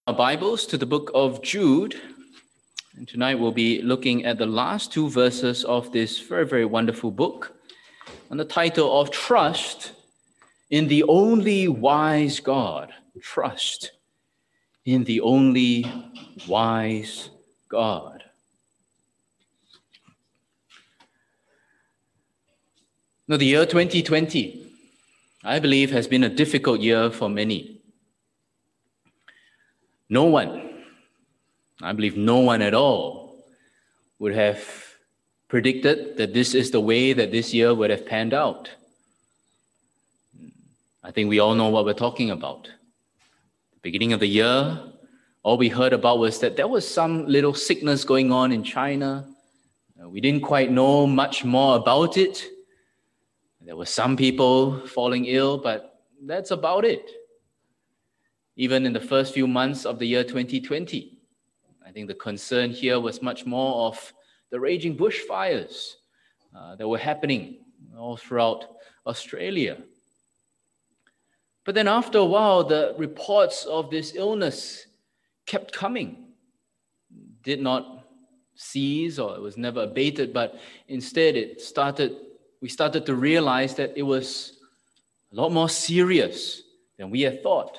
Our Bibles to the book of Jude, and tonight we'll be looking at the last two verses of this very, very wonderful book on the title of Trust in the Only Wise God. Trust in the Only Wise God. Now, the year 2020, I believe, has been a difficult year for many. No one, I believe no one at all, would have predicted that this is the way that this year would have panned out. I think we all know what we're talking about. Beginning of the year, all we heard about was that there was some little sickness going on in China. We didn't quite know much more about it. There were some people falling ill, but that's about it. Even in the first few months of the year 2020, I think the concern here was much more of the raging bushfires that were happening all throughout Australia. But then after a while, the reports of this illness kept coming. Did not cease, or it was never abated, but instead we started to realize that it was a lot more serious than we had thought.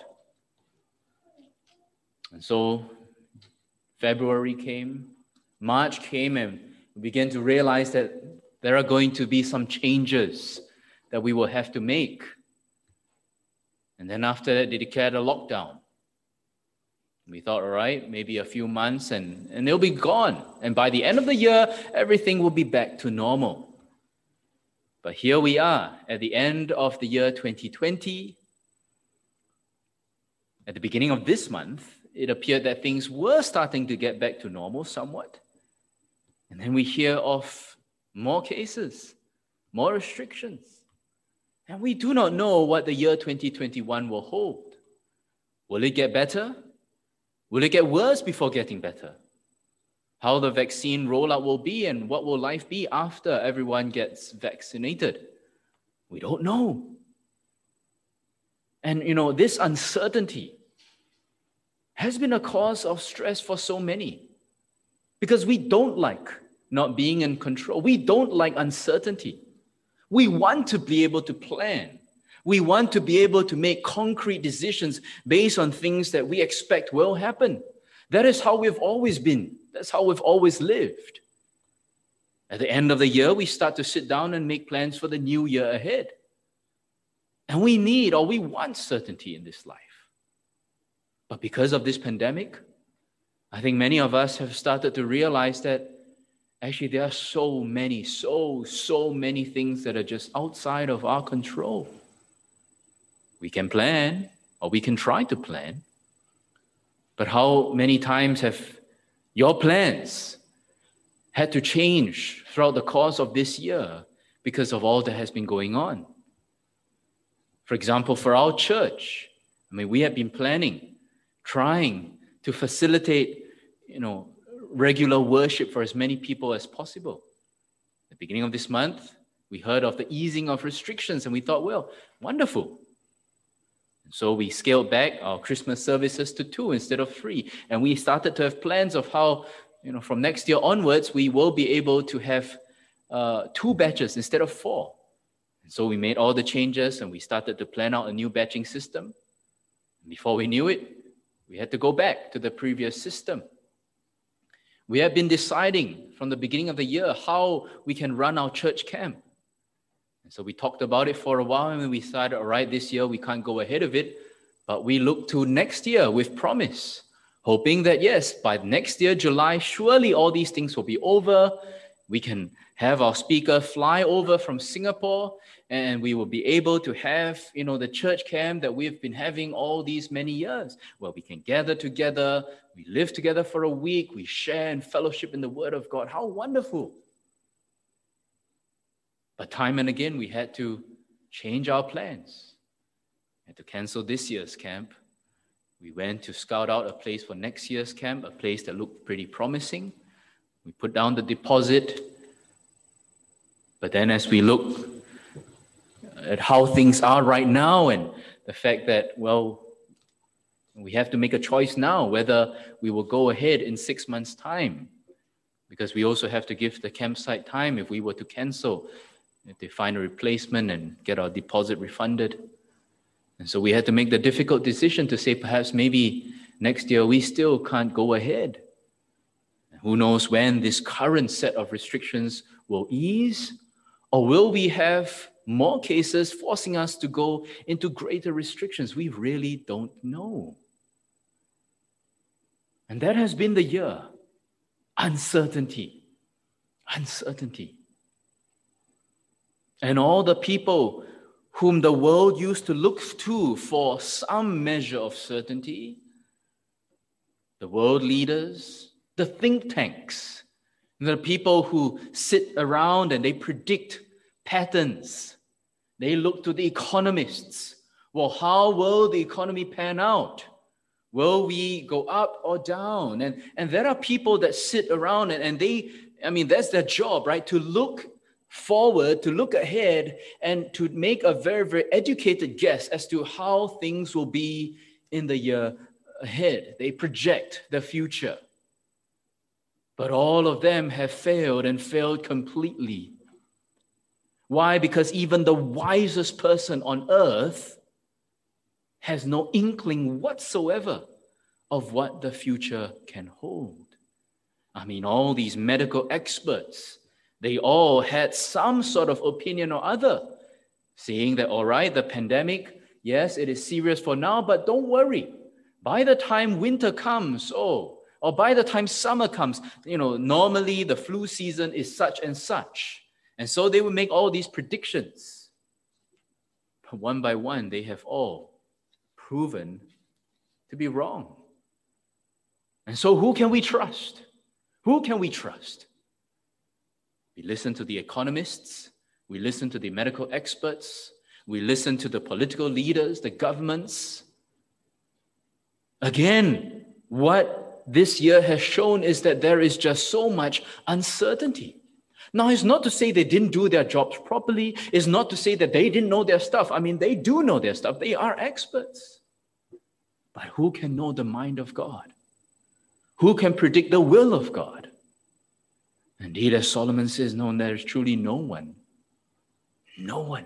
And so February came, March came, and we began to realize that there are going to be some changes that we will have to make. And then after that, they declared a lockdown. We thought, all right, maybe a few months and it'll be gone. And by the end of the year, everything will be back to normal. But here we are at the end of the year 2020. At the beginning of this month, it appeared that things were starting to get back to normal somewhat. And then we hear of more cases, more restrictions. And we do not know what the year 2021 will hold. Will it get better? Will it get worse before getting better? How the vaccine rollout will be, and what will life be after everyone gets vaccinated? We don't know. And this uncertainty has been a cause of stress for so many, because we don't like not being in control. We don't like uncertainty. We want to be able to plan. We want to be able to make concrete decisions based on things that we expect will happen. That is how we've always been. That's how we've always lived. At the end of the year, we start to sit down and make plans for the new year ahead. And we want certainty in this life. But because of this pandemic, I think many of us have started to realize that actually there are so many things that are just outside of our control. We can plan, or we can try to plan. But how many times have your plans had to change throughout the course of this year because of all that has been going on? For example, for our church, we have been trying to facilitate, regular worship for as many people as possible. At the beginning of this month, we heard of the easing of restrictions, and we thought, well, wonderful. And so we scaled back our Christmas services to 2 instead of 3. And we started to have plans of how, from next year onwards, we will be able to have 2 batches instead of 4. And so we made all the changes, and we started to plan out a new batching system. Before we knew it, we had to go back to the previous system. We have been deciding from the beginning of the year how we can run our church camp. And so we talked about it for a while, and we decided, all right, this year we can't go ahead of it, but we look to next year with promise, hoping that, yes, by next year, July, surely all these things will be over. We can have our speaker fly over from Singapore, and we will be able to have, the church camp that we've been having all these many years, where we can gather together, we live together for a week, we share and fellowship in the Word of God. How wonderful. But time and again, we had to change our plans. We had to cancel this year's camp. We went to scout out a place for next year's camp, a place that looked pretty promising. We put down the deposit. But then as we look at how things are right now, and the fact that, We have to make a choice now whether we will go ahead in 6 months' time, because we also have to give the campsite time if we were to cancel, if they find a replacement and get our deposit refunded. And so we had to make the difficult decision to say perhaps maybe next year we still can't go ahead. Who knows when this current set of restrictions will ease, or will we have more cases forcing us to go into greater restrictions? We really don't know. And that has been the year. Uncertainty. Uncertainty. And all the people whom the world used to look to for some measure of certainty, the world leaders, the think tanks, the people who sit around and they predict patterns. They look to the economists. Well, how will the economy pan out? Will we go up or down? And there are people that sit around and that's their job, right? To look forward, to look ahead, and to make a very, very educated guess as to how things will be in the year ahead. They project the future. But all of them have failed and failed completely. Why? Because even the wisest person on earth has no inkling whatsoever of what the future can hold. All these medical experts, they all had some sort of opinion or other, saying that, all right, the pandemic, yes, it is serious for now, but don't worry. By the time winter comes, or by the time summer comes, normally the flu season is such and such. And so they would make all these predictions. But one by one, they have all proven to be wrong. And so who can we trust? Who can we trust? We listen to the economists. We listen to the medical experts. We listen to the political leaders, the governments. Again, what this year has shown is that there is just so much uncertainty. Now, it's not to say they didn't do their jobs properly. It's not to say that they didn't know their stuff. They do know their stuff. They are experts. But who can know the mind of God? Who can predict the will of God? Indeed, as Solomon says, no, there is truly no one. No one.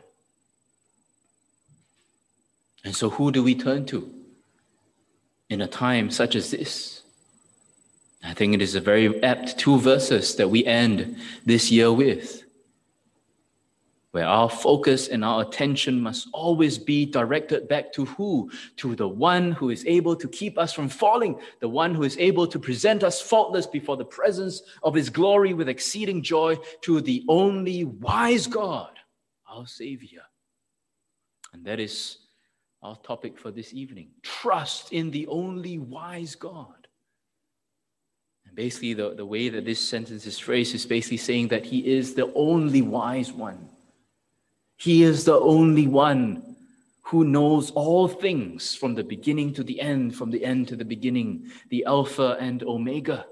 And so who do we turn to in a time such as this? I think it is a very apt 2 verses that we end this year with, where our focus and our attention must always be directed back to who? To the one who is able to keep us from falling, the one who is able to present us faultless before the presence of his glory with exceeding joy, to the only wise God, our Savior. And that is our topic for this evening. Trust in the only wise God. Basically, the way that this sentence is phrased is basically saying that he is the only wise one. He is the only one who knows all things from the beginning to the end, from the end to the beginning, the Alpha and Omega.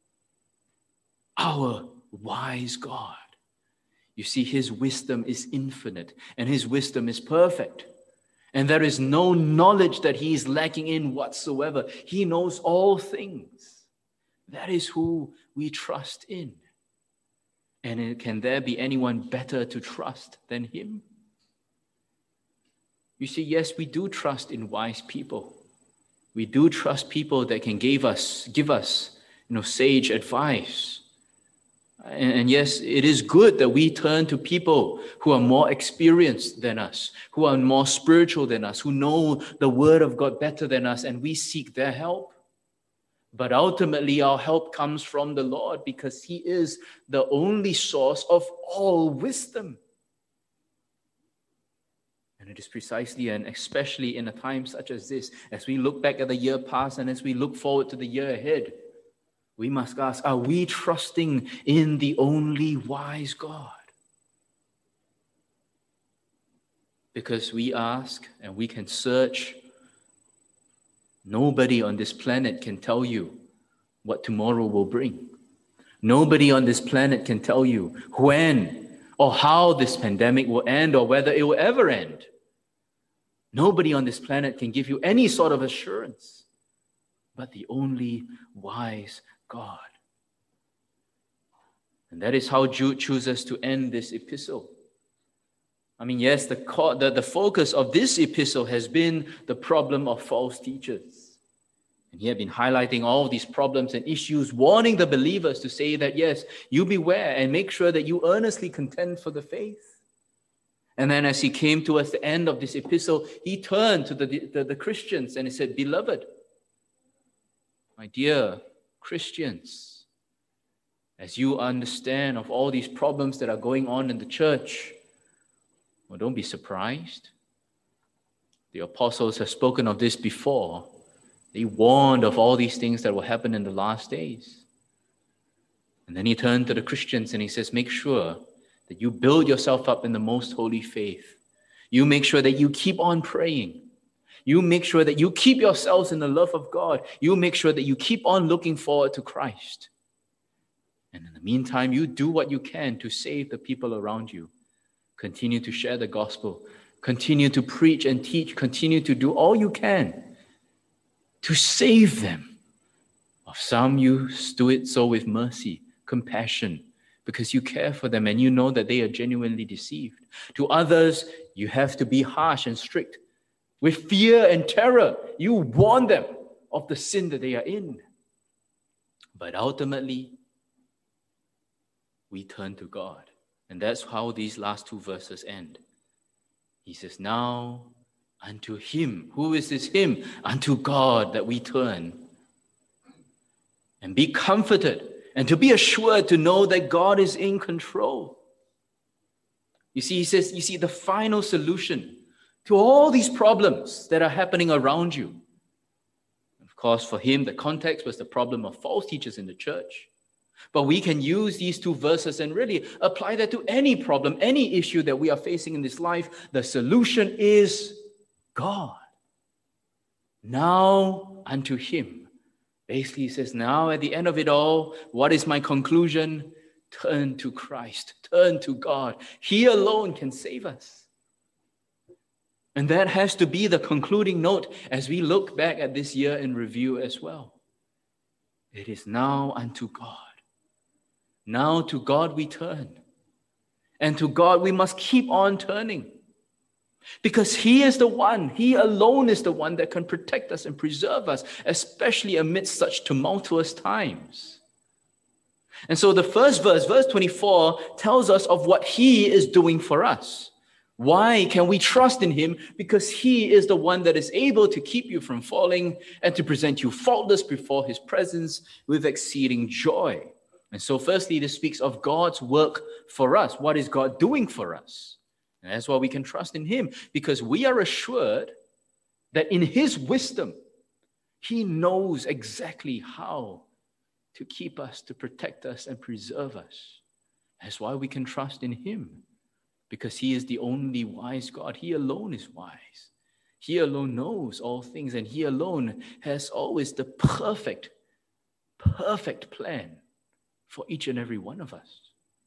Our wise God. You see, his wisdom is infinite and his wisdom is perfect. And there is no knowledge that he is lacking in whatsoever. He knows all things. That is who we trust in. And can there be anyone better to trust than him? You see, yes, we do trust in wise people. We do trust people that can give us, sage advice. And yes, it is good that we turn to people who are more experienced than us, who are more spiritual than us, who know the word of God better than us, and we seek their help. But ultimately, our help comes from the Lord because he is the only source of all wisdom. And it is precisely and especially in a time such as this, as we look back at the year past and as we look forward to the year ahead, we must ask, are we trusting in the only wise God? Because we ask and we can search. Nobody on this planet can tell you what tomorrow will bring. Nobody on this planet can tell you when or how this pandemic will end or whether it will ever end. Nobody on this planet can give you any sort of assurance. but the only wise God. And that is how Jude chooses to end this epistle. I mean, yes, the focus of this epistle has been the problem of false teachers. And he had been highlighting all these problems and issues, warning the believers to say that, yes, you beware and make sure that you earnestly contend for the faith. And then as he came towards the end of this epistle, he turned to the Christians and he said, "Beloved, my dear Christians, as you understand of all these problems that are going on in the church, well, don't be surprised. The apostles have spoken of this before. They warned of all these things that will happen in the last days." And then he turned to the Christians and he says, "Make sure that you build yourself up in the most holy faith. You make sure that you keep on praying. You make sure that you keep yourselves in the love of God. You make sure that you keep on looking forward to Christ. And in the meantime, you do what you can to save the people around you. Continue to share the gospel. Continue to preach and teach. Continue to do all you can to save them. Of some, you do it so with mercy, compassion, because you care for them and you know that they are genuinely deceived. To others, you have to be harsh and strict. With fear and terror, you warn them of the sin that they are in. But ultimately, we turn to God. And that's how these last two verses end. He says, "Now unto him." Who is this him? Unto God that we turn. And be comforted and to be assured to know that God is in control. You see, he says, the final solution to all these problems that are happening around you. Of course, for him, the context was the problem of false teachers in the church. But we can use these two verses and really apply that to any problem, any issue that we are facing in this life. The solution is God. Now unto him. Basically, he says, now at the end of it all, what is my conclusion? Turn to Christ. Turn to God. He alone can save us. And that has to be the concluding note as we look back at this year in review as well. It is now unto God. Now to God we turn. And to God we must keep on turning. Because he is the one, he alone is the one that can protect us and preserve us, especially amidst such tumultuous times. And so the first verse 24, tells us of what he is doing for us. Why can we trust in him? Because he is the one that is able to keep you from falling and to present you faultless before his presence with exceeding joy. And so firstly, this speaks of God's work for us. What is God doing for us? And that's why we can trust in him, because we are assured that in his wisdom, he knows exactly how to keep us, to protect us and preserve us. That's why we can trust in him, because he is the only wise God. He alone is wise. He alone knows all things, and he alone has always the perfect plan for each and every one of us.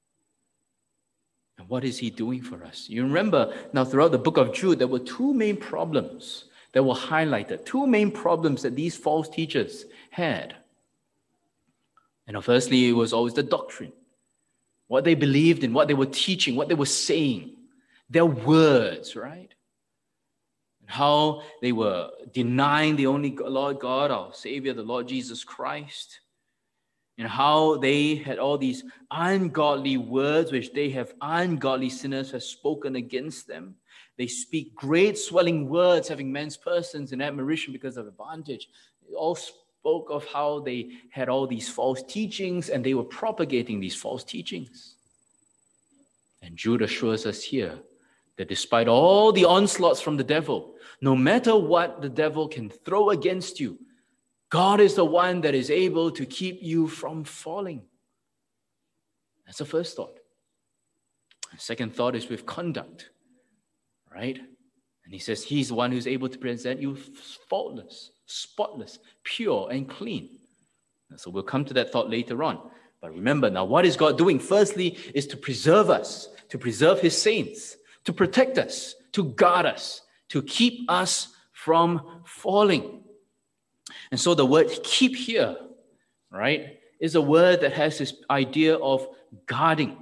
And what is he doing for us? You remember now throughout the book of Jude, there were two main problems that were highlighted, two main problems that these false teachers had. And firstly, it was always the doctrine, what they believed in, what they were teaching, what they were saying, their words, right? And how they were denying the only Lord God, our Savior, the Lord Jesus Christ. And how they had all these ungodly words which they have ungodly sinners have spoken against them. They speak great swelling words, having men's persons in admiration because of advantage. They all spoke of how they had all these false teachings and they were propagating these false teachings. And Jude assures us here that despite all the onslaughts from the devil, no matter what the devil can throw against you, God is the one that is able to keep you from falling. That's the first thought. The second thought is with conduct, right? And he says he's the one who's able to present you faultless, spotless, pure, and clean. And so we'll come to that thought later on. But remember now, what is God doing? Firstly, is to preserve us, to preserve his saints, to protect us, to guard us, to keep us from falling. And so the word keep here, right, is a word that has this idea of guarding.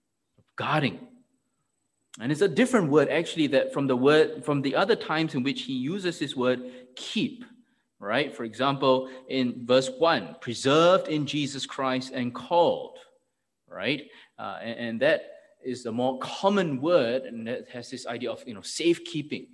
And it's a different word actually that from the other times in which he uses this word keep, right? For example, in verse 1, preserved in Jesus Christ and called, right? And that is a more common word, and that has this idea of, safekeeping,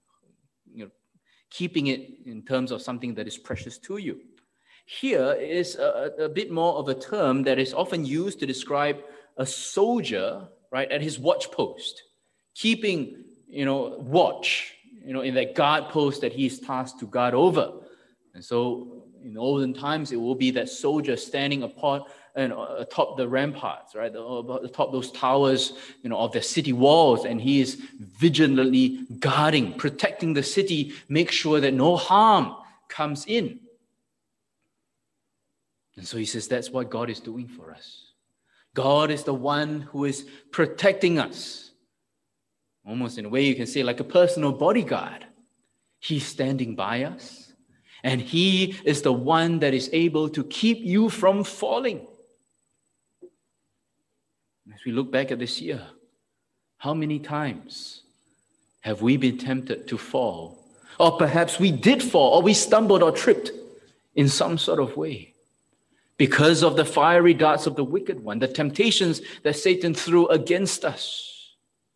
keeping it in terms of something that is precious to you. Here is a bit more of a term that is often used to describe a soldier, right, at his watch post, keeping, watch, in that guard post that he is tasked to guard over. And so in olden times, it will be that soldier standing atop the ramparts, right, atop those towers, of the city walls, and he is vigilantly guarding, protecting the city, make sure that no harm comes in. And so he says that's what God is doing for us. God is the one who is protecting us. Almost in a way you can say like a personal bodyguard. He's standing by us, and he is the one that is able to keep you from falling. As we look back at this year, how many times have we been tempted to fall? Or perhaps we did fall, or we stumbled or tripped in some sort of way because of the fiery darts of the wicked one, the temptations that Satan threw against us.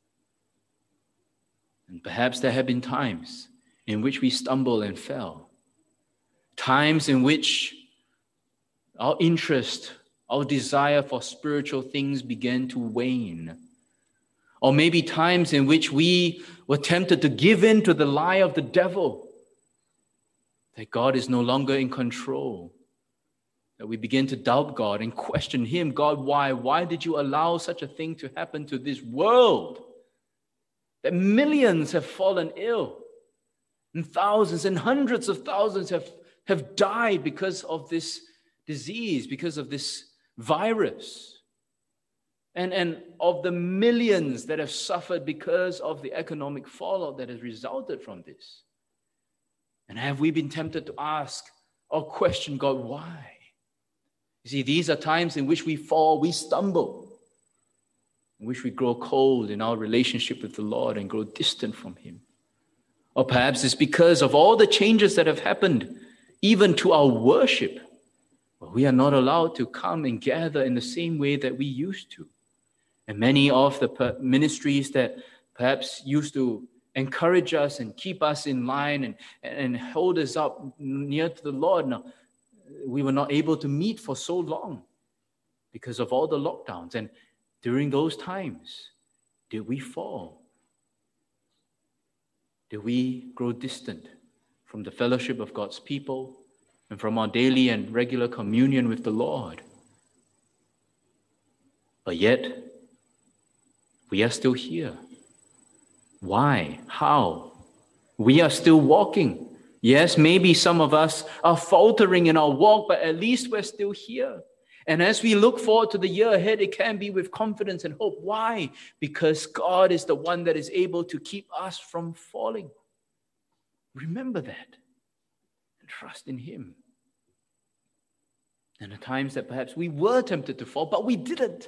And perhaps there have been times in which we stumbled and fell, times in which our interest, our desire for spiritual things began to wane. Or maybe times in which we were tempted to give in to the lie of the devil, that God is no longer in control, that we begin to doubt God and question him. God, why? Why did you allow such a thing to happen to this world? That millions have fallen ill, and thousands and hundreds of thousands have died because of this disease, because of this virus. And of the millions that have suffered because of the economic fallout that has resulted from this. And have we been tempted to ask or question God, why? You see, these are times in which we fall, we stumble, in which we grow cold in our relationship with the Lord and grow distant from him. Or perhaps it's because of all the changes that have happened, even to our worship. Well, we are not allowed to come and gather in the same way that we used to. And many of the ministries that perhaps used to encourage us and keep us in line and hold us up near to the Lord, now, we were not able to meet for so long because of all the lockdowns. And during those times, did we fall? Did we grow distant from the fellowship of God's people and from our daily and regular communion with the Lord? But yet, we are still here. Why? How? We are still walking. Yes, maybe some of us are faltering in our walk, but at least we're still here. And as we look forward to the year ahead, it can be with confidence and hope. Why? Because God is the one that is able to keep us from falling. Remember that and trust in him. And the times that perhaps we were tempted to fall, but we didn't.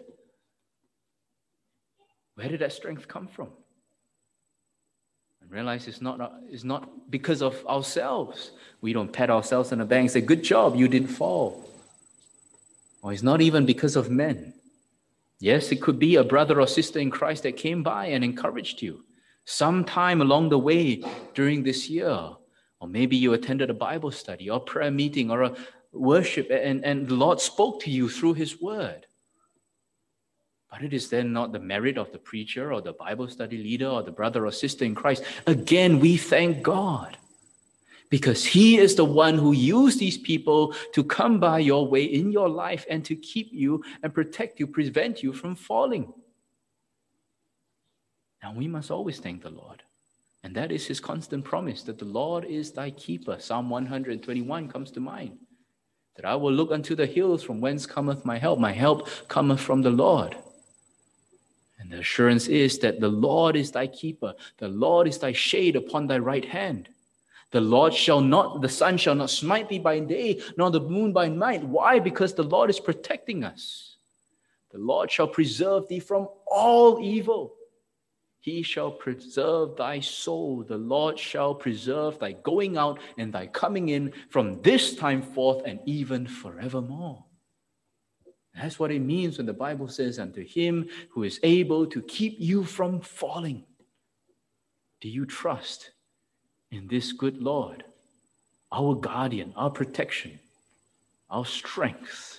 Where did that strength come from? And realize it's not because of ourselves. We don't pat ourselves on the back and say, good job, you didn't fall. Or it's not even because of men. Yes, it could be a brother or sister in Christ that came by and encouraged you sometime along the way during this year. Or maybe you attended a Bible study or prayer meeting or a worship and the Lord spoke to you through his word. But it is then not the merit of the preacher or the Bible study leader or the brother or sister in Christ. Again, we thank God because he is the one who used these people to come by your way in your life and to keep you and protect you, prevent you from falling. And we must always thank the Lord. And that is his constant promise that the Lord is thy keeper. Psalm 121 comes to mind. That I will look unto the hills from whence cometh my help. My help cometh from the Lord. And the assurance is that the Lord is thy keeper. The Lord is thy shade upon thy right hand. The sun shall not smite thee by day, nor the moon by night. Why? Because the Lord is protecting us. The Lord shall preserve thee from all evil. He shall preserve thy soul. The Lord shall preserve thy going out and thy coming in from this time forth and even forevermore. That's what it means when the Bible says, unto him who is able to keep you from falling. Do you trust in this good Lord, our guardian, our protection, our strength?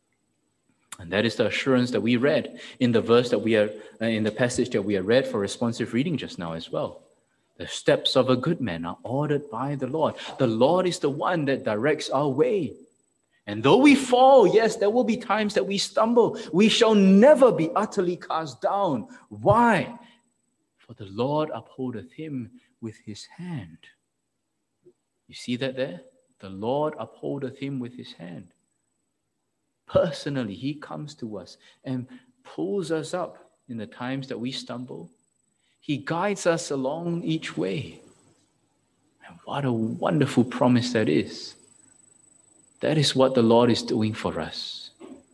And that is the assurance that we read in the verse that we are, in the passage that we have read for responsive reading just now as well. The steps of a good man are ordered by the Lord. The Lord is the one that directs our way. And though we fall, yes, there will be times that we stumble. We shall never be utterly cast down. Why? For the Lord upholdeth him with his hand. You see that there? The Lord upholdeth him with his hand. Personally, he comes to us and pulls us up in the times that we stumble. He guides us along each way. And what a wonderful promise that is. That is what the Lord is doing for us.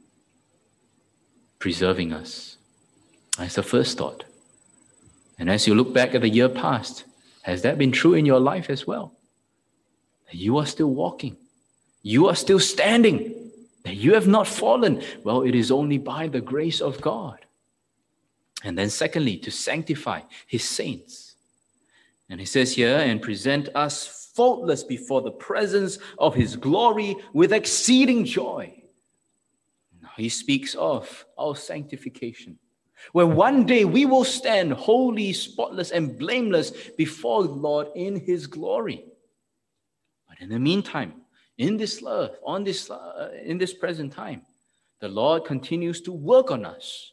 Preserving us. That's the first thought. And as you look back at the year past, has that been true in your life as well? That you are still walking. You are still standing. That you have not fallen. Well, it is only by the grace of God. And then secondly, to sanctify his saints. And he says here, and present us faultless before the presence of his glory with exceeding joy. Now he speaks of our sanctification, where one day we will stand holy, spotless, and blameless before the Lord in his glory. But in the meantime, in this earth, in this present time, the Lord continues to work on us,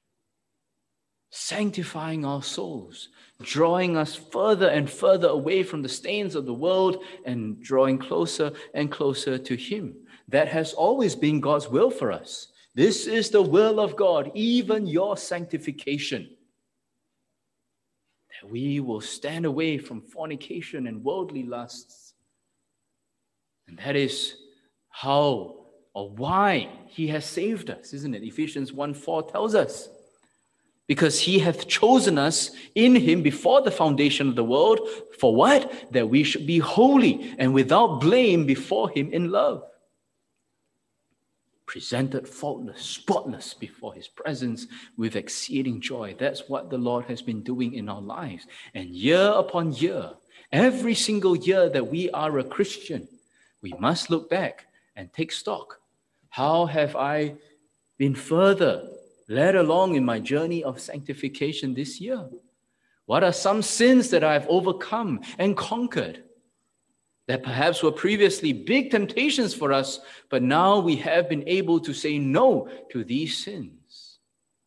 sanctifying our souls, drawing us further and further away from the stains of the world and drawing closer and closer to him. That has always been God's will for us. This is the will of God, even your sanctification. That we will stand away from fornication and worldly lusts. And that is how or why he has saved us, isn't it? Ephesians 1:4 tells us. Because he hath chosen us in him before the foundation of the world. For what? That we should be holy and without blame before him in love. Presented faultless, spotless before his presence with exceeding joy. That's what the Lord has been doing in our lives. And year upon year, every single year that we are a Christian, we must look back and take stock. How have I been further led along in my journey of sanctification this year? What are some sins that I've overcome and conquered that perhaps were previously big temptations for us, but now we have been able to say no to these sins?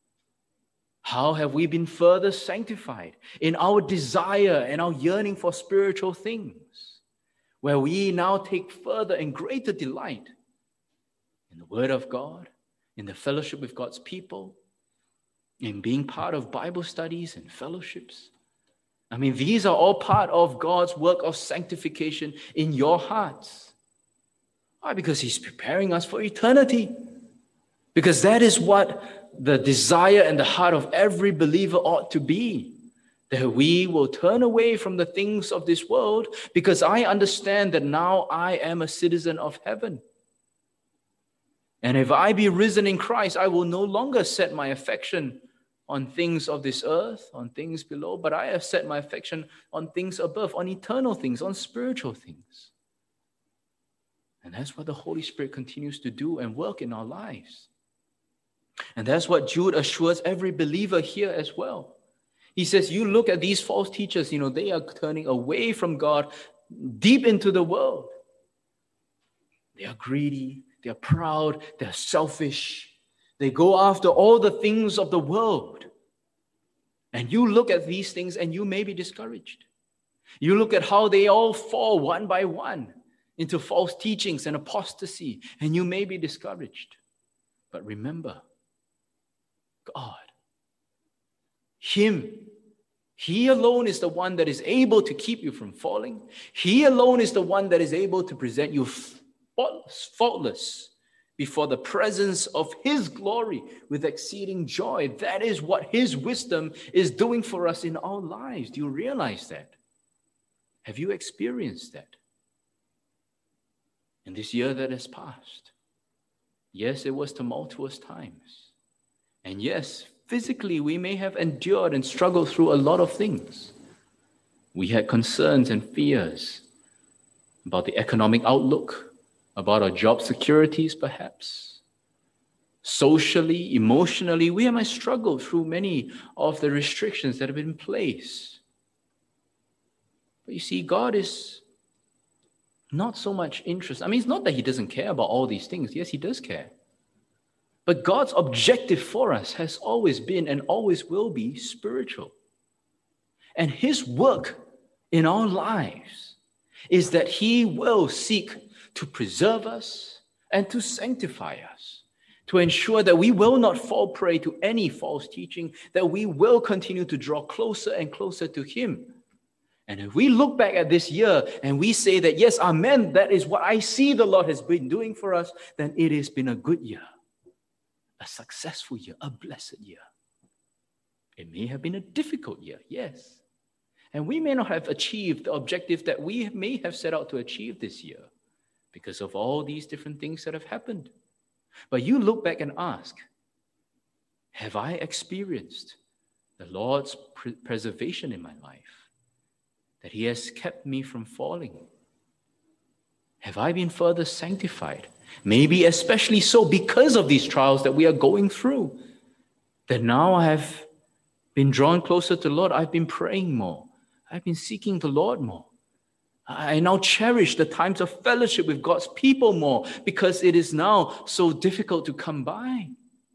How have we been further sanctified in our desire and our yearning for spiritual things, where we now take further and greater delight in the Word of God, in the fellowship with God's people, in being part of Bible studies and fellowships? I mean, these are all part of God's work of sanctification in your hearts. Why? Because he's preparing us for eternity. Because that is what the desire and the heart of every believer ought to be. That we will turn away from the things of this world, because I understand that now I am a citizen of heaven. And if I be risen in Christ, I will no longer set my affection on things of this earth, on things below, but I have set my affection on things above, on eternal things, on spiritual things. And that's what the Holy Spirit continues to do and work in our lives. And that's what Jude assures every believer here as well. He says, you look at these false teachers, they are turning away from God deep into the world. They are greedy, they are proud, they are selfish. They go after all the things of the world. And you look at these things and you may be discouraged. You look at how they all fall one by one into false teachings and apostasy, and you may be discouraged. But remember, God, him He alone is the one that is able to keep you from falling. He alone is the one that is able to present you faultless before the presence of His glory with exceeding joy. That is what His wisdom is doing for us in our lives. Do you realize that? Have you experienced that? In this year that has passed, yes, it was tumultuous times. And yes, physically, we may have endured and struggled through a lot of things. We had concerns and fears about the economic outlook, about our job securities, perhaps. Socially, emotionally, we might struggle through many of the restrictions that have been in place. But you see, God is not so much interested. I mean, it's not that He doesn't care about all these things. Yes, He does care. But God's objective for us has always been and always will be spiritual. And His work in our lives is that He will seek to preserve us and to sanctify us, to ensure that we will not fall prey to any false teaching, that we will continue to draw closer and closer to Him. And if we look back at this year and we say that, yes, amen, that is what I see the Lord has been doing for us, then it has been a good year. A successful year, a blessed year. It may have been a difficult year, yes. And we may not have achieved the objective that we may have set out to achieve this year because of all these different things that have happened. But you look back and ask, have I experienced the Lord's preservation in my life? That He has kept me from falling? Have I been further sanctified? Maybe especially so because of these trials that we are going through. That now I have been drawn closer to the Lord. I've been praying more. I've been seeking the Lord more. I now cherish the times of fellowship with God's people more because it is now so difficult to come by.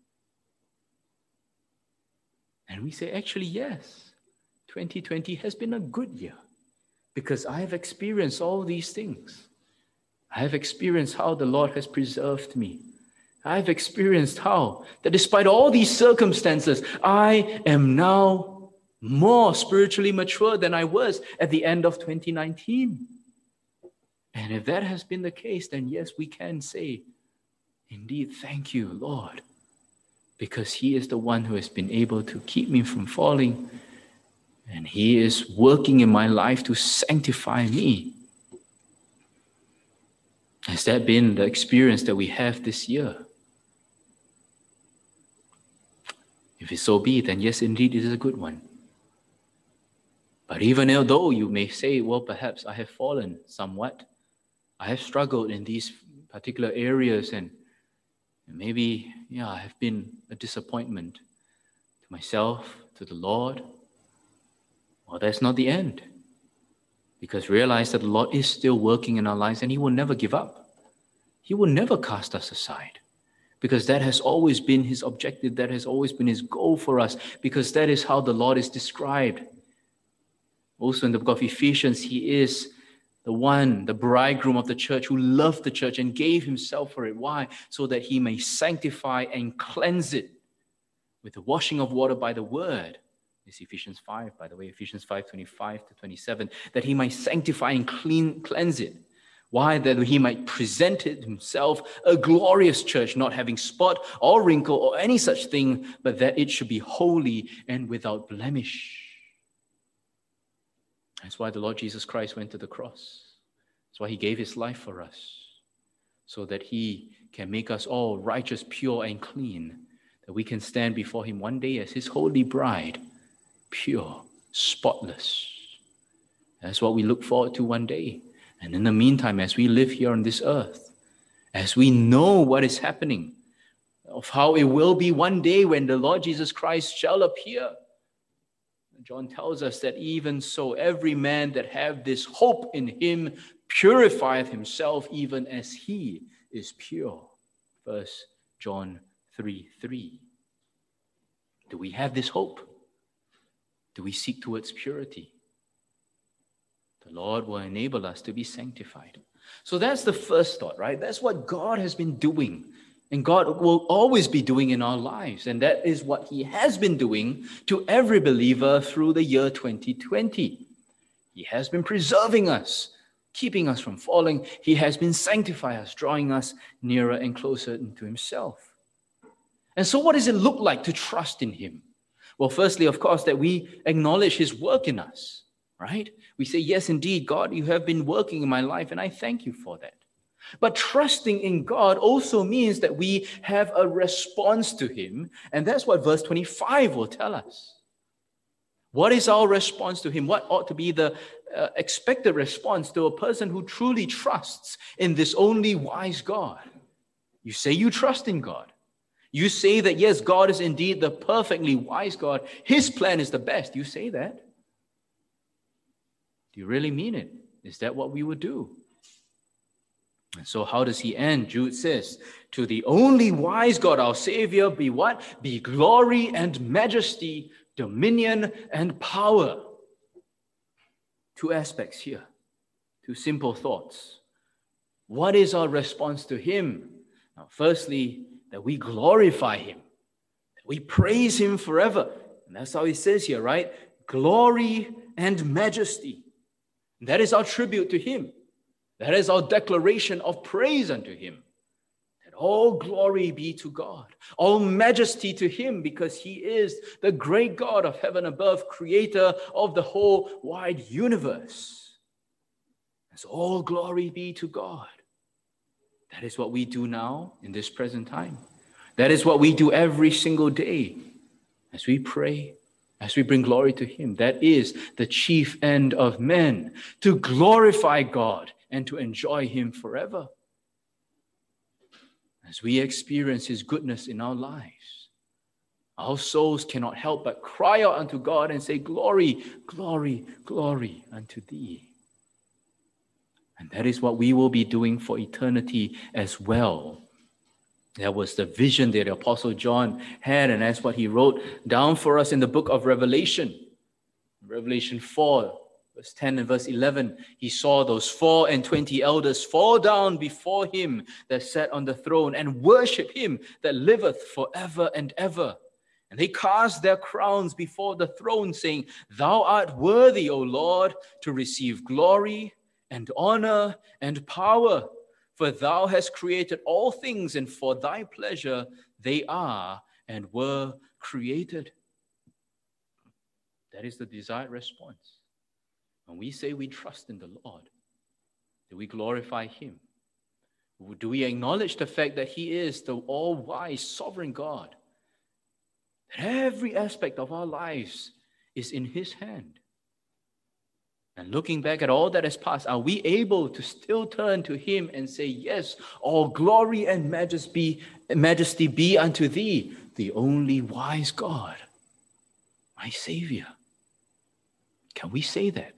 And we say, actually, yes, 2020 has been a good year because I have experienced all these things. I have experienced how the Lord has preserved me. I have experienced how that despite all these circumstances, I am now more spiritually mature than I was at the end of 2019. And if that has been the case, then yes, we can say, indeed, thank you, Lord, because He is the one who has been able to keep me from falling, and He is working in my life to sanctify me. Has that been the experience that we have this year? If it so be, then yes, indeed, it is a good one. But even though you may say, well, perhaps I have fallen somewhat, I have struggled in these particular areas, and maybe, I have been a disappointment to myself, to the Lord. Well, that's not the end. Because realize that the Lord is still working in our lives and He will never give up. He will never cast us aside. Because that has always been His objective. That has always been His goal for us. Because that is how the Lord is described. Also in the book of Ephesians, He is the one, the bridegroom of the church who loved the church and gave Himself for it. Why? So that He may sanctify and cleanse it with the washing of water by the word. It's Ephesians 5, by the way, Ephesians 5:25 to 27, that He might sanctify and cleanse it. Why? That He might present it Himself a glorious church, not having spot or wrinkle or any such thing, but that it should be holy and without blemish. That's why the Lord Jesus Christ went to the cross. That's why He gave His life for us, so that He can make us all righteous, pure, and clean, that we can stand before Him one day as His holy bride, pure, spotless. That's what we look forward to one day. And in the meantime, as we live here on this earth, as we know what is happening, of how it will be one day when the Lord Jesus Christ shall appear, John tells us that even so, every man that have this hope in Him purifieth himself even as He is pure. 1 John 3:3. Do we have this hope? Do we seek towards purity? The Lord will enable us to be sanctified. So that's the first thought, right? That's what God has been doing And God will always be doing in our lives. And that is what he has been doing to every believer through the year 2020. He has been preserving us, keeping us from falling. He has been sanctifying us, drawing us nearer and closer into himself. And so what does it look like to trust in him? Well, firstly, of course, that we acknowledge his work in us, right? We say, yes, indeed, God, you have been working in my life, and I thank you for that. But trusting in God also means that we have a response to him, and that's what verse 25 will tell us. What is our response to him? What ought to be the expected response to a person who truly trusts in this only wise God? You say you trust in God. You say that, yes, God is indeed the perfectly wise God. His plan is the best. You say that. Do you really mean it? Is that what we would do? And so how does he end? Jude says, to the only wise God, our Savior, be what? Be glory and majesty, dominion and power. Two aspects here. Two simple thoughts. What is our response to him? Now, firstly, that we glorify him. That we praise him forever. And that's how he says here, right? Glory and majesty. And that is our tribute to him. That is our declaration of praise unto him. That all glory be to God, all majesty to him, because he is the great God of heaven above, creator of the whole wide universe. As all glory be to God. That is what we do now in this present time. That is what we do every single day as we pray, as we bring glory to him. That is the chief end of men, to glorify God and to enjoy him forever. As we experience his goodness in our lives, our souls cannot help but cry out unto God and say, glory, glory, glory unto thee. And that is what we will be doing for eternity as well. That was the vision that the Apostle John had, and that's what he wrote down for us in the book of Revelation. Revelation 4, verse 10 and verse 11, he saw those 24 elders fall down before him that sat on the throne and worship him that liveth forever and ever. And they cast their crowns before the throne, saying, Thou art worthy, O Lord, to receive glory and honor and power. For thou hast created all things, and for thy pleasure they are and were created. That is the desired response. When we say we trust in the Lord, do we glorify him? Do we acknowledge the fact that he is the all-wise, sovereign God? That every aspect of our lives is in his hand. And looking back at all that has passed, are we able to still turn to him and say, yes, all glory and majesty be unto thee, the only wise God, my Savior? Can we say that?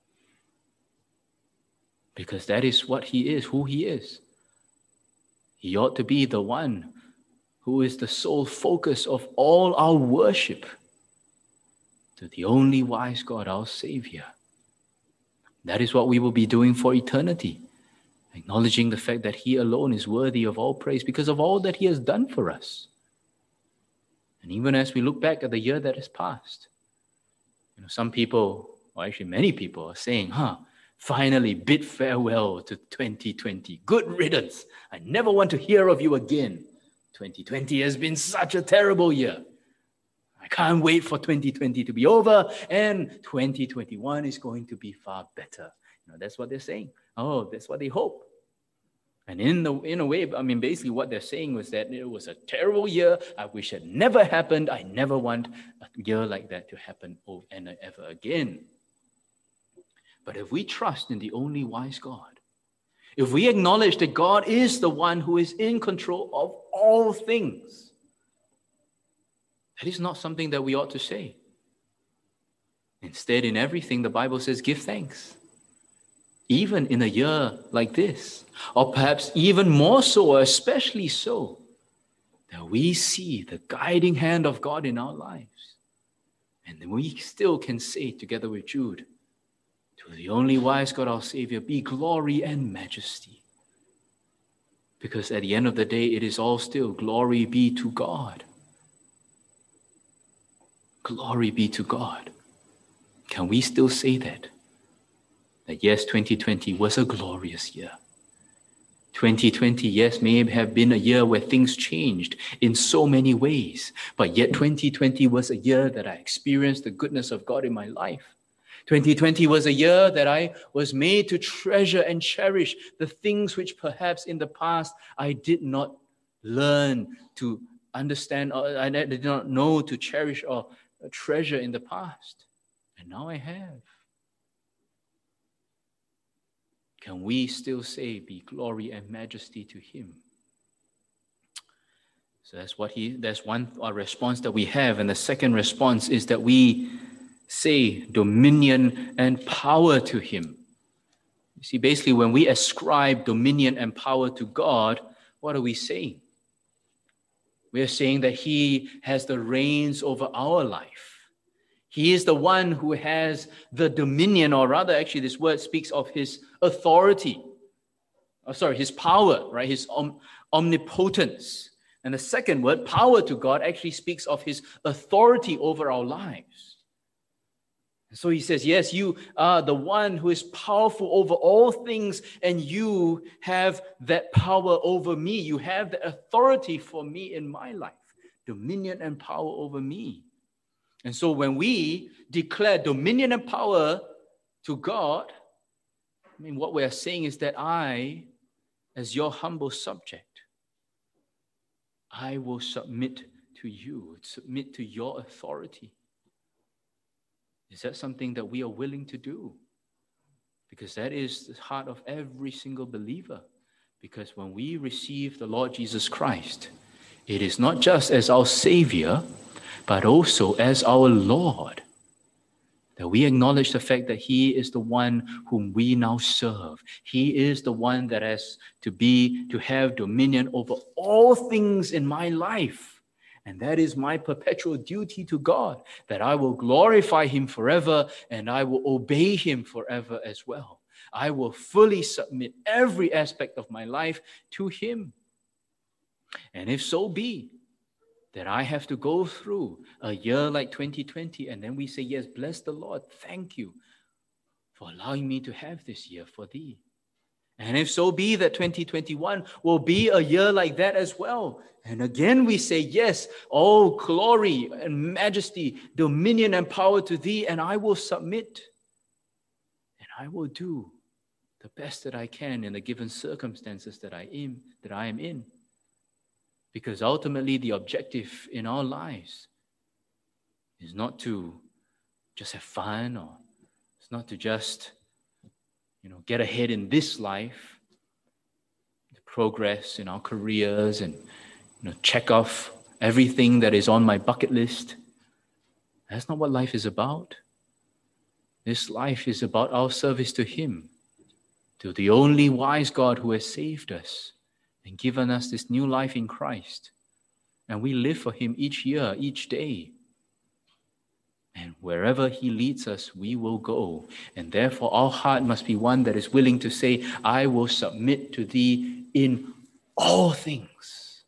Because that is what he is, who he is. He ought to be the one who is the sole focus of all our worship to the only wise God, our Savior. That is what we will be doing for eternity, acknowledging the fact that he alone is worthy of all praise because of all that he has done for us. And even as we look back at the year that has passed, some people, or actually many people, are saying, finally bid farewell to 2020. Good riddance. I never want to hear of you again. 2020 has been such a terrible year. I can't wait for 2020 to be over, and 2021 is going to be far better. That's what they're saying. Oh, that's what they hope. And in a way, basically what they're saying was that it was a terrible year. I wish it never happened. I never want a year like that to happen over and ever again. But if we trust in the only wise God, if we acknowledge that God is the one who is in control of all things, that is not something that we ought to say. Instead, in everything, the Bible says, give thanks. Even in a year like this, or perhaps even more so, or especially so, that we see the guiding hand of God in our lives. And then we still can say, together with Jude, to the only wise God, our Savior, be glory and majesty. Because at the end of the day, it is all still glory be to God. Glory be to God. Can we still say that? That yes, 2020 was a glorious year. 2020, yes, may have been a year where things changed in so many ways, but yet 2020 was a year that I experienced the goodness of God in my life. 2020 was a year that I was made to treasure and cherish the things which perhaps in the past I did not learn to understand, or I did not know to cherish or treasure in the past. And now I have. Can we still say, be glory and majesty to him? So that's one response that we have. And the second response is that we say dominion and power to him. You see, basically, when we ascribe dominion and power to God, what are we saying? We are saying that he has the reins over our life. He is the one who has the dominion, or rather, actually, this word speaks of his authority. His power, right? His omnipotence. And the second word, power to God, actually speaks of his authority over our lives. So he says, yes, you are the one who is powerful over all things, and you have that power over me. You have the authority for me in my life, dominion and power over me. And so when we declare dominion and power to God, what we are saying is that I, as your humble subject, I will submit to you, submit to your authority. Is that something that we are willing to do? Because that is the heart of every single believer. Because when we receive the Lord Jesus Christ, it is not just as our Savior, but also as our Lord, that we acknowledge the fact that he is the one whom we now serve. He is the one that has to have dominion over all things in my life. And that is my perpetual duty to God, that I will glorify him forever and I will obey him forever as well. I will fully submit every aspect of my life to him. And if so be that I have to go through a year like 2020, and then we say, yes, bless the Lord, thank you for allowing me to have this year for thee. And if so be that 2021 will be a year like that as well. And again we say, yes, all glory and majesty, dominion and power to thee, and I will submit. And I will do the best that I can in the given circumstances that I am in. Because ultimately the objective in our lives is not to just have fun, or it's not to just, get ahead in this life, to progress in our careers and, check off everything that is on my bucket list. That's not what life is about. This life is about our service to him, to the only wise God who has saved us and given us this new life in Christ. And we live for him each year, each day. And wherever he leads us, we will go. And therefore, our heart must be one that is willing to say, I will submit to thee in all things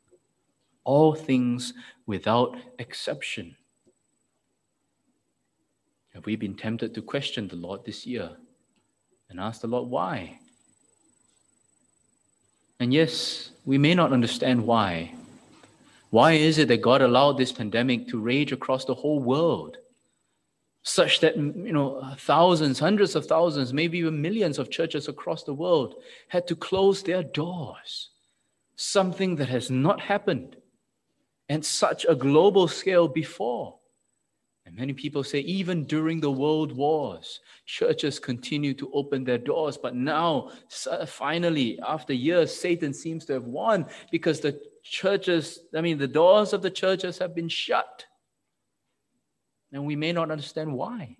without exception. Have we been tempted to question the Lord this year and ask the Lord why? And yes, we may not understand why. Why is it that God allowed this pandemic to rage across the whole world, such that, thousands, hundreds of thousands, maybe even millions of churches across the world had to close their doors? Something that has not happened at such a global scale before. And many people say even during the world wars, churches continue to open their doors. But now, finally, after years, Satan seems to have won, because the doors of the churches have been shut. And we may not understand why.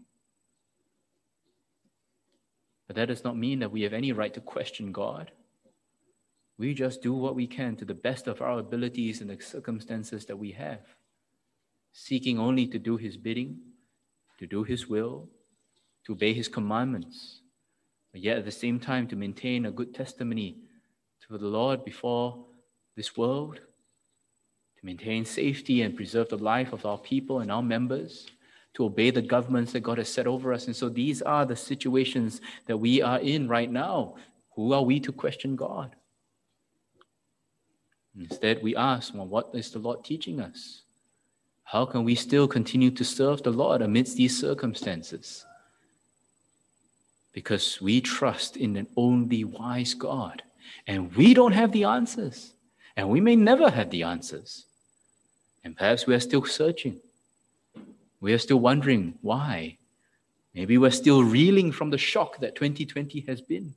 But that does not mean that we have any right to question God. We just do what we can to the best of our abilities in the circumstances that we have, seeking only to do his bidding, to do his will, to obey his commandments, but yet at the same time to maintain a good testimony to the Lord before this world, to maintain safety and preserve the life of our people and our members, to obey the governments that God has set over us. And so these are the situations that we are in right now. Who are we to question God? Instead, we ask, well, what is the Lord teaching us? How can we still continue to serve the Lord amidst these circumstances? Because we trust in an only wise God, and we don't have the answers, and we may never have the answers. And perhaps we are still searching. We are still wondering why. Maybe we're still reeling from the shock that 2020 has been.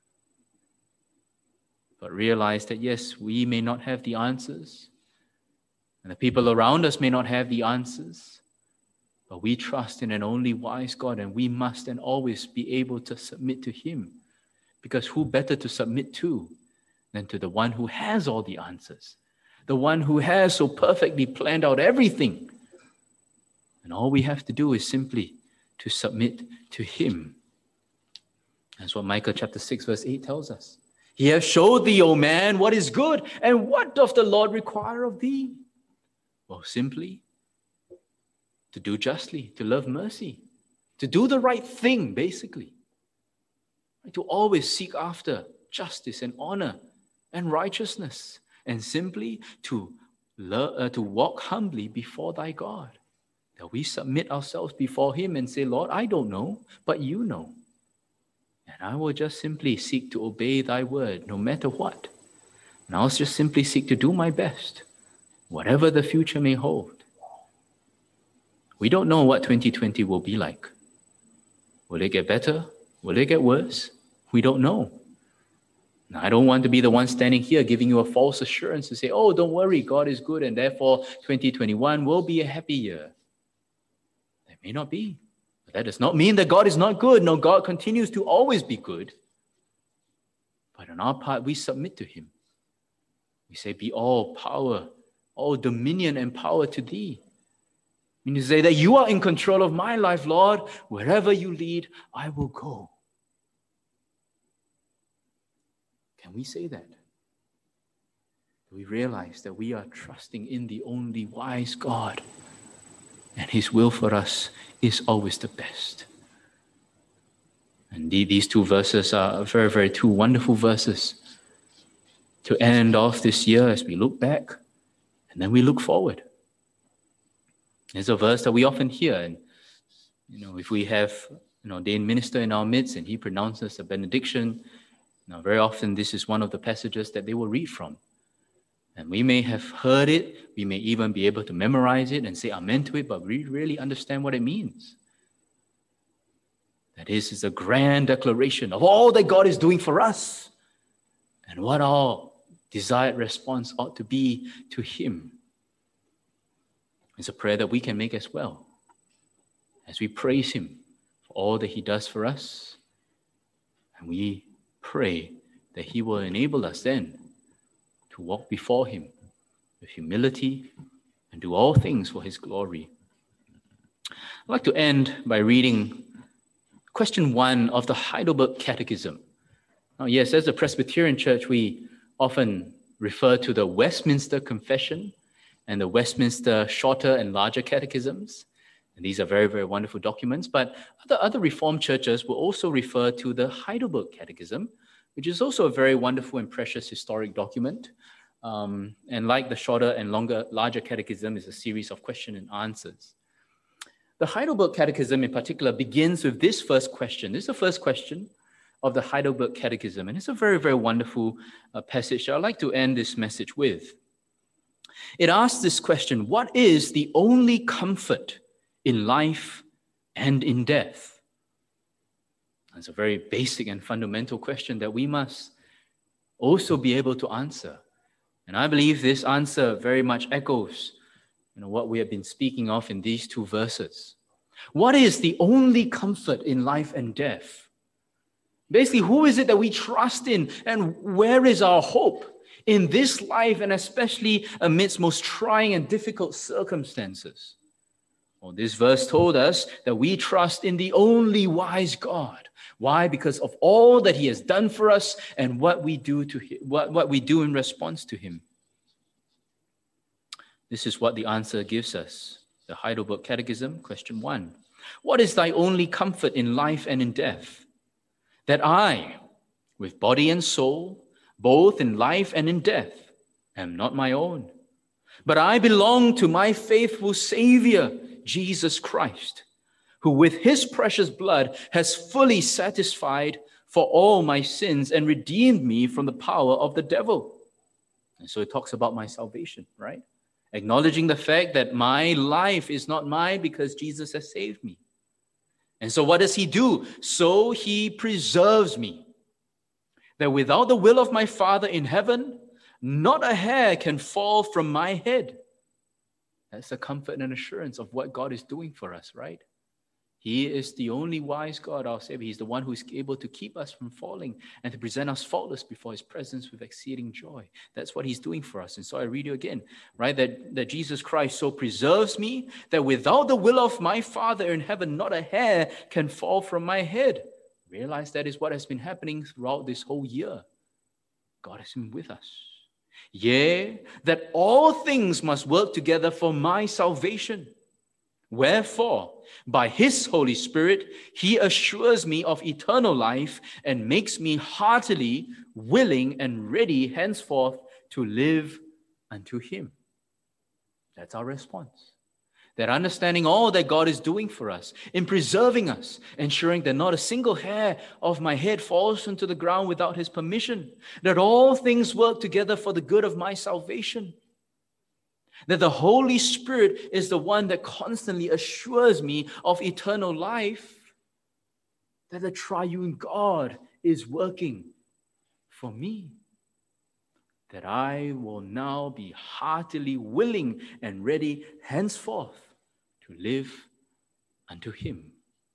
But realize that yes, we may not have the answers, and the people around us may not have the answers, but we trust in an only wise God, and we must and always be able to submit to Him. Because who better to submit to than to the one who has all the answers, the one who has so perfectly planned out everything. And all we have to do is simply to submit to Him. That's what Micah chapter 6 verse 8 tells us. He has showed thee, O man, what is good, and what doth the Lord require of thee? Well, simply to do justly, to love mercy, to do the right thing, basically. To always seek after justice and honor and righteousness, and simply to walk humbly before thy God. That we submit ourselves before Him and say, Lord, I don't know, but you know. And I will just simply seek to obey thy word, no matter what. And I'll just simply seek to do my best, whatever the future may hold. We don't know what 2020 will be like. Will it get better? Will it get worse? We don't know. Now, I don't want to be the one standing here giving you a false assurance to say, oh, don't worry, God is good, and therefore 2021 will be a happy year. That may not be. But that does not mean that God is not good. No, God continues to always be good. But on our part, we submit to Him. We say, be all power, all dominion and power to thee. I mean to say that you are in control of my life, Lord. Wherever you lead, I will go. Can we say that? Do we realize that we are trusting in the only wise God, and His will for us is always the best? Indeed, these two verses are very, very two wonderful verses to end off this year as we look back and then we look forward. There's a verse that we often hear, and if we have an ordained minister in our midst and he pronounces a benediction, very often this is one of the passages that they will read from. And we may have heard it, we may even be able to memorize it and say amen to it, but we really understand what it means. That is a grand declaration of all that God is doing for us and what our desired response ought to be to Him. It's a prayer that we can make as well as we praise Him for all that He does for us. And we pray that He will enable us then to walk before Him with humility and do all things for His glory. I'd like to end by reading question 1 of the Heidelberg Catechism. Now, yes, as a Presbyterian church, we often refer to the Westminster Confession and the Westminster Shorter and Larger Catechisms. And these are very, very wonderful documents. But other Reformed churches will also refer to the Heidelberg Catechism, which is also a very wonderful and precious historic document. And like the Shorter and Larger Catechism, is a series of question and answers. The Heidelberg Catechism in particular begins with this first question. This is the first question of the Heidelberg Catechism. And it's a very, very wonderful passage that I'd like to end this message with. It asks this question: what is the only comfort in life and in death? That's a very basic and fundamental question that we must also be able to answer. And I believe this answer very much echoes what we have been speaking of in these two verses. What is the only comfort in life and death? Basically, who is it that we trust in, and where is our hope in this life, and especially amidst most trying and difficult circumstances? Well, this verse told us that we trust in the only wise God. Why? Because of all that he has done for us and what we do to him, what we do in response to him. This is what the answer gives us. The Heidelberg Catechism, question 1. What is thy only comfort in life and in death? That I, with body and soul, both in life and in death, am not my own, but I belong to my faithful Savior, Jesus Christ, who with his precious blood has fully satisfied for all my sins and redeemed me from the power of the devil. And so it talks about my salvation, right? Acknowledging the fact that my life is not mine because Jesus has saved me. And so what does he do? So he preserves me, that without the will of my Father in heaven, not a hair can fall from my head. That's a comfort and assurance of what God is doing for us, right? He is the only wise God, our Savior. He's the one who is able to keep us from falling and to present us faultless before his presence with exceeding joy. That's what he's doing for us. And so I read you again, right? That Jesus Christ so preserves me that without the will of my Father in heaven, not a hair can fall from my head. Realize that is what has been happening throughout this whole year. God has been with us. Yea, that all things must work together for my salvation. Wherefore, by his Holy Spirit, he assures me of eternal life and makes me heartily willing and ready henceforth to live unto him. That's our response. That understanding all that God is doing for us, in preserving us, ensuring that not a single hair of my head falls into the ground without his permission, that all things work together for the good of my salvation, that the Holy Spirit is the one that constantly assures me of eternal life, that the triune God is working for me, that I will now be heartily willing and ready henceforth to live unto him.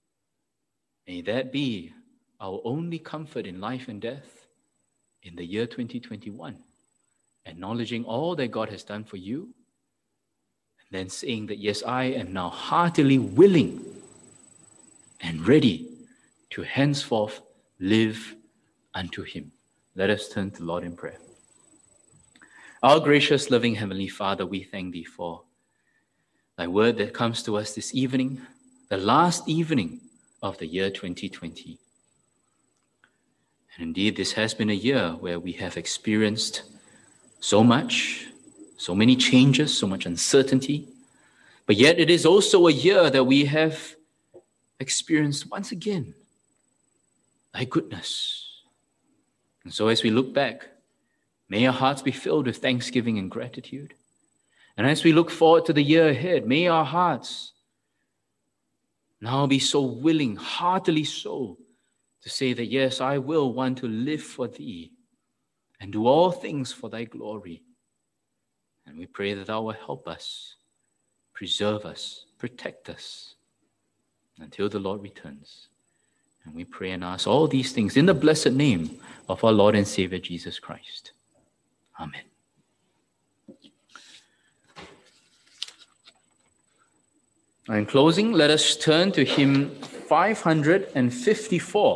May that be our only comfort in life and death in the year 2021, acknowledging all that God has done for you, and then saying that, yes, I am now heartily willing and ready to henceforth live unto him. Let us turn to the Lord in prayer. Our gracious, loving Heavenly Father, we thank thee for thy word that comes to us this evening, the last evening of the year 2020. And indeed, this has been a year where we have experienced so much, so many changes, so much uncertainty. But yet it is also a year that we have experienced once again thy goodness. And so as we look back, may our hearts be filled with thanksgiving and gratitude. And as we look forward to the year ahead, may our hearts now be so willing, heartily so, to say that, yes, I will want to live for thee and do all things for thy glory. And we pray that thou will help us, preserve us, protect us until the Lord returns. And we pray and ask all these things in the blessed name of our Lord and Savior, Jesus Christ. Amen. In closing, let us turn to hymn 554.